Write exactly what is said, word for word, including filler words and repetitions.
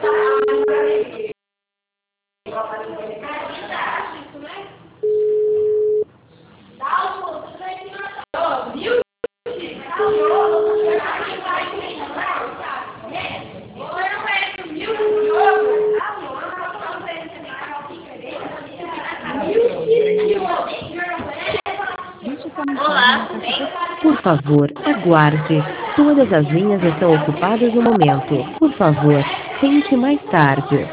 Olá, tudo bem? Por favor, aguarde. Todas as linhas estão ocupadas no momento. Por favor, tente mais tarde.